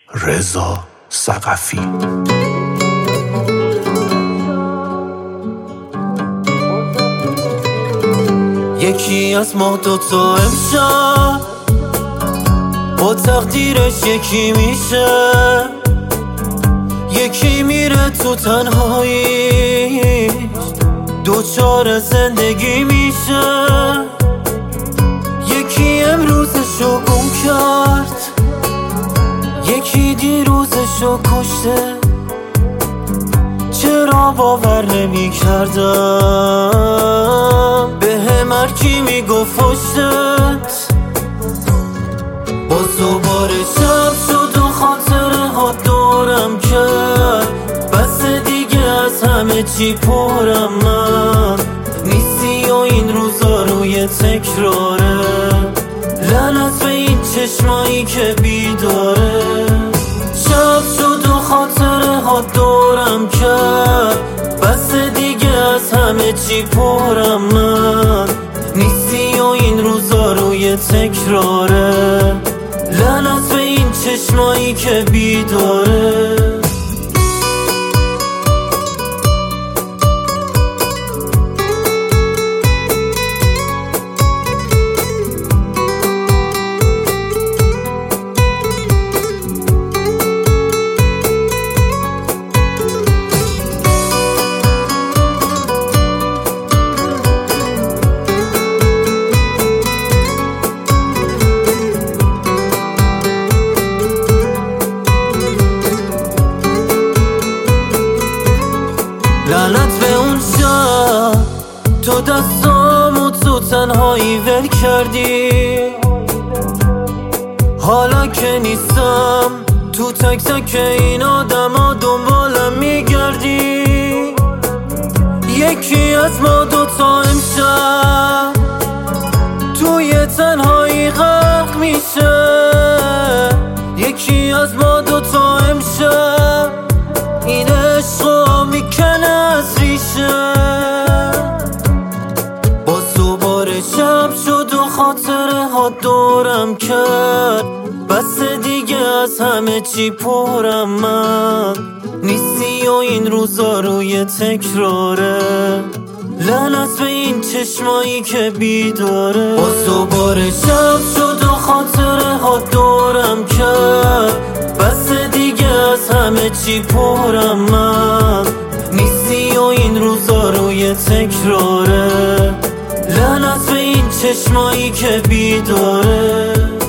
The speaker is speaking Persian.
رضا ثقفی. یکی از ما دوتا امشب با تقدیرش یکی میشه، یکی میره تو تنهاییش دوچار زندگی میشه، یکی امروزشو گم کرد، یکی دیروزشو کشته. چرا باور نمی کردم به هر کی می گفت پشتت. باز دوباره شب شد و خاطره ها دورم کرد، بس دیگه از همه چی پرم من نیستی و این روزا روی تکراره. لعنت به این چشمایی که بیداره. شب شد و خاطره ها دورم کرد، بس دیگه از همه چی پرم من نیستی و این روزا روی تکراره. لعنت به این چشمایی که بیداره. لعنت به اون شب تو دستامو تو تنهایی ول کردی. حالا که نیستم تو تک تک این آدم ها دنبالم میگردی. یکی از ما دوتا امشب توی تنهایی غرق میشه، یکی از ما دوتا امشب این عشقو میکنه از ریشه. باز دوباره شب شد و خاطره ها دورم کرد، بس دیگه از همه چی پرم من نیستی و این روزا روی تکراره. لعنت به این چشمایی که بیداره. باز دوباره شب شد و خاطره ها دورم کرد، بس دیگه از همه چی پرم من نیستی و این روزا روی تکراره. لعنت به این چشمایی که بیداره.